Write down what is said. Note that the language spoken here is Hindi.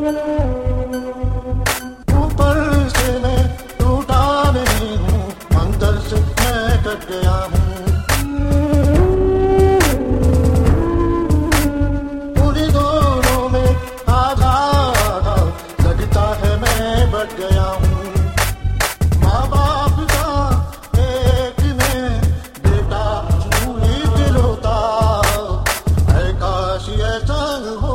ऊपर से मैं टूटा नहीं हूँ, अंदर से मैं कट गया हूँ। पूरी दोनों में आधा आधा लगता है मैं बच गया हूँ। माँ बाप का एक में बेटा ही दिल होता है, काश ऐसा हो।